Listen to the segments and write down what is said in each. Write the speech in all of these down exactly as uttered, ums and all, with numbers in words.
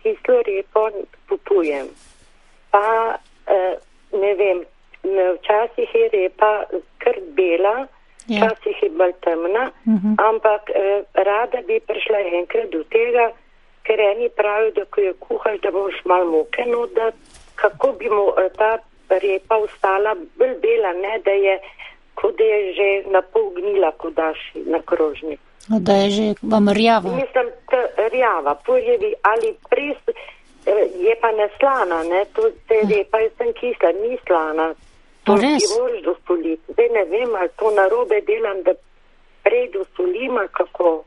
kislo repo kupujem. Pa eh, ne vem, včasih je repa kar bela, Ja. včasih je bolj temna, Mhm. ampak eh, rada bi prišla enkrat do tega, ker eni pravijo, da ko jo kuhaš, da boš malo moke nodat, kako bi mu eh, ta repa ostala bolj bela, ne, da je, kot da je že na pol gnila, ko daš na krožnik. Da je že vam rjava. Mislim, ta rjava, porjevi ali pres, eh, je pa ne slana, ne, to te repa je sem kisla, ni slana. To To res? ti moraš dosoliti. Zdaj ne vem, ali to narobe delam, da prej dosolim, ali kako.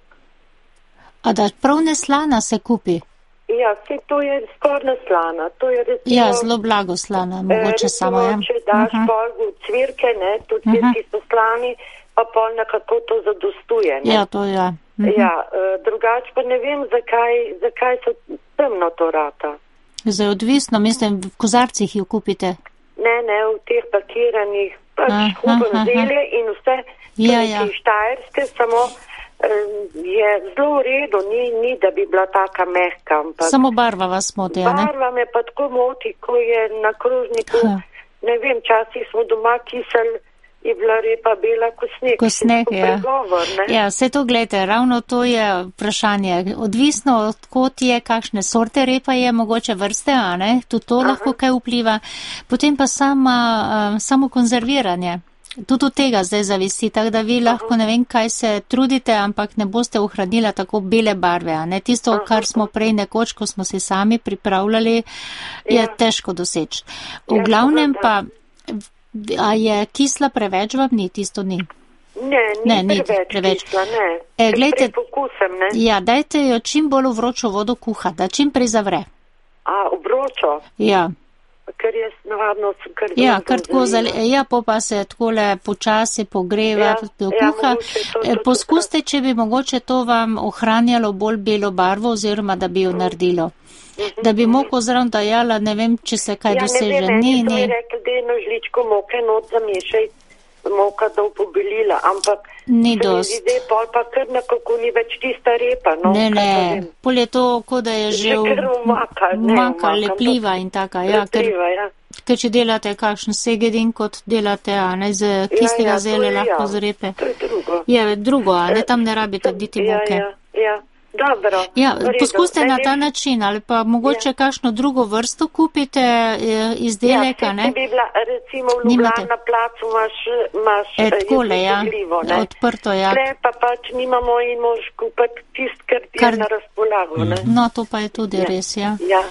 A da prav neslana se kupi? Ja, vse to je skoraj neslana. To je recimo, Ja, zelo blago slana, mogoče eh, samo, ja. če daš Mhm. pol v cvirke, ne, tudi cvirki so slani, pa pol nekako to zadostuje, ne. Ja, to ja. Mhm. Ja, eh, drugač pa ne vem, zakaj, zakaj so temno to rata. Zdaj odvisno, mislim, v kozarcih jo kupite. Ne, ne, v teh pakiranih, pač Aha, kupim aha. zelje in vse, Ja, tudi ja. štajerske, samo eh, je zelo v redu, ni, ni, da bi bila taka mehka, ampak Samo barva vas moti, a ne? barva me pa tako moti, ko je na krožniku, Ha. ne vem, časih smo doma kisali, je bila repa bela kot sneg. Ko sneg, To je ja. pregovor, ne? Ja, vse to gledajte, ravno to je vprašanje. Odvisno od kot je, kakšne sorte repa je, mogoče vrste, a ne, tudi to Aha. lahko kaj vpliva. Potem pa sama, uh, samo konzerviranje. Tudi od tega zdaj zavisi, tako da vi lahko ne vem, kaj se trudite, ampak ne boste ohranila tako bele barve, a ne. Tisto, Aha. kar smo prej nekoč, ko smo si sami pripravljali, je Ja. težko doseči. V Ja, glavnem seveda. pa, a je kisla preveč vam ni, tisto ni. Ne, ni, Ne, ni preveč, preveč. kisla, ne. E, Ker glejte- prepokusem, ne. Ja, dajte jo čim bolj v vročo vodo kuhati, da čim prej zavre. A, obročo, Ja, ker jaz navadno sem kar ja, dolgo kar tako zalila. zale, ja, po pa se takole počasi pogreva, Ja, do ja, kuha. mogoče to E, tudi Poskuste, če bi mogoče to vam ohranjalo bolj belo barvo oziroma da bi jo naredilo. Da bi moko zraven dajala, ne vem, če se kaj Ja, doseže. ne vem, Ni, meni so mi ni. rekli, da je eno žličko moke not zamešaj, moka da upobelila, ampak Ni se mi dost. zdi, da je pol pa kar nekako ni več tista repa, no. Ne, kaj pa ne, vem. pol je to, kot da je že Že kar umaka, ne umaka, umaka, lepljiva ampak in taka, ja, ker, lepljiva, ja. ker če delate kakšen segedin, kot delate, a ne, z kislega ja, to zelja je lahko ja. z repe. To je drugo. Je drugo, a ne, tam ne rabite diti Ja, moke. ja, ja. Dobro. Ja, v redu. poskuste na ta Najlepša- način ali pa mogoče kakšno drugo vrsto kupite eh, izdelek, a Ja, ne? če bi bila, recimo v Nimate. Ljubljana placu imaš, imaš E, eh, takole, ja, izpogljivo, ne. odprto, ja. Tle pa pač nimamo in moš kupiti tist, kar ti Kar- je na razpolago, ne. No, to pa je tudi Ja. res, ja. Ja.